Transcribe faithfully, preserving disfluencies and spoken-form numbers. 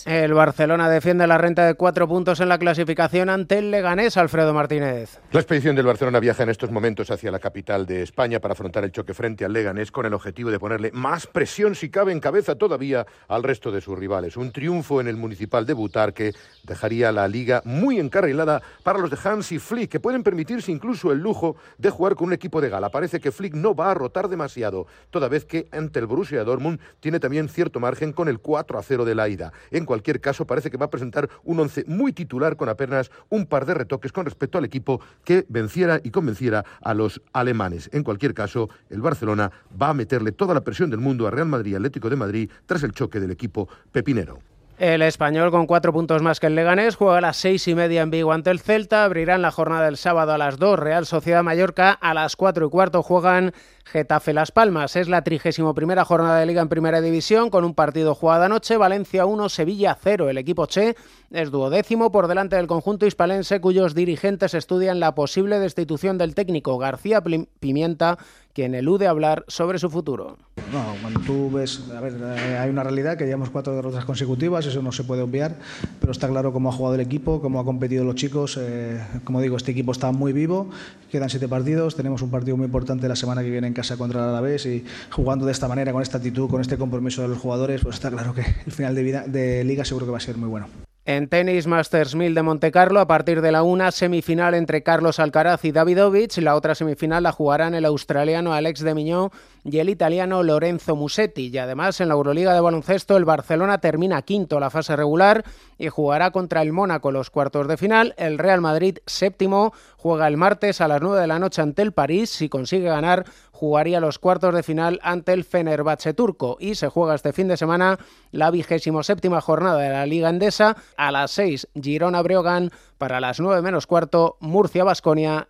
El Barcelona defiende la renta de cuatro puntos en la clasificación ante el Leganés, Alfredo Martínez. La expedición del Barcelona viaja en estos momentos hacia la capital de España para afrontar el choque frente al Leganés con el objetivo de ponerle más presión, si cabe, en cabeza todavía al resto de sus rivales. Un triunfo en el Municipal de Butarque dejaría la Liga muy encarrilada para los de Hansi Flick, que pueden permitirse incluso el lujo de jugar con un equipo de gala. Parece que Flick no va a rotar demasiado, toda vez que ante el Borussia Dortmund tiene también cierto margen con el cuatro a cero de la ida. En cualquier caso, parece que va a presentar un once muy titular con apenas un par de retoques con respecto al equipo que venciera y convenciera a los alemanes. En cualquier caso, el Barcelona va a meterle toda la presión del mundo a Real Madrid y Atlético de Madrid tras el choque del equipo pepinero. El Español, con cuatro puntos más que el Leganés, juega a las seis y media en Vigo ante el Celta. Abrirán la jornada del sábado a las dos. Real Sociedad Mallorca a las cuatro y cuarto juegan Getafe Las Palmas. Es la trigésimo primera jornada de Liga en Primera División, con un partido jugado anoche. Valencia uno, Sevilla cero. El equipo Che es duodécimo por delante del conjunto hispalense, cuyos dirigentes estudian la posible destitución del técnico García Pimienta, quien elude hablar sobre su futuro. No, cuando tú ves, a ver, hay una realidad que llevamos cuatro derrotas consecutivas, eso no se puede obviar, pero está claro cómo ha jugado el equipo, cómo ha competido los chicos. Eh, como digo, este equipo está muy vivo, quedan siete partidos, tenemos un partido muy importante la semana que viene en casa contra el Alavés, y jugando de esta manera, con esta actitud, con este compromiso de los jugadores, pues está claro que el final de, vida, de Liga seguro que va a ser muy bueno. En tenis, Masters mil de Montecarlo, a partir de la una, semifinal entre Carlos Alcaraz y Davidovich. La otra semifinal la jugarán el australiano Alex de Minaur y el italiano Lorenzo Musetti. Y además, en la Euroliga de baloncesto, el Barcelona termina quinto la fase regular y jugará contra el Mónaco los cuartos de final. El Real Madrid, séptimo, juega el martes a las nueve de la noche ante el París. Si consigue ganar, jugaría los cuartos de final ante el Fenerbahce turco. Y se juega este fin de semana la vigésimo séptima jornada de la Liga Endesa. A las seis, Girona Breogán. Para las nueve menos cuarto, Murcia Baskonia